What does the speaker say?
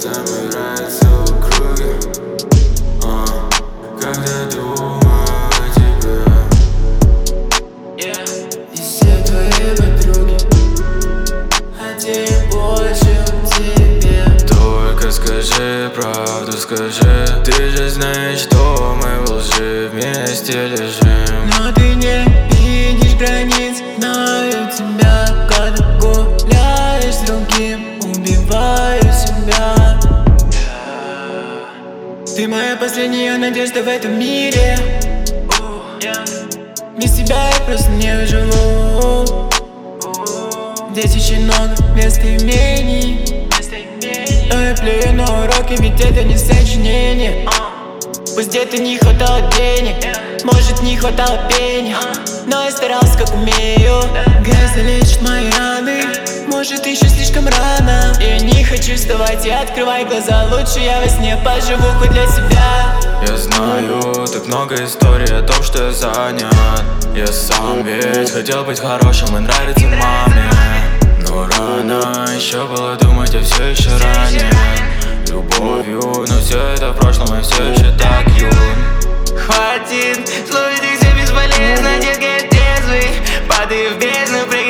Замирается в круге, когда думаю о тебе. И все твои подруги хотели больше в тебе. Только скажи правду, скажи. Ты же знаешь, что мы в лжи вместе лежим. Но ты не видишь границ, знаю тебя. Когда гуляешь с другим, убиваю себя. Ты моя последняя надежда в этом мире. Без тебя я просто не выживу. Здесь очень много местоимений, но я плюю на уроки, ведь это не сочинение. Пусть где-то не хватало денег, может не хватало пения, но я старался как умею. Грязь залечит мои раны, может еще слишком рано. Я не хочу вставать и открывай глаза, лучше я во сне поживу хоть для себя. Я знаю так много историй о том, что я занят. Я сам ведь хотел быть хорошим и нравиться маме. Но рано еще было думать, а все еще ранее любовью, но все это в прошлом, я все еще так юн. Хватит слушать их, все бесполезно, детка, я трезвый. Падаю в бездну.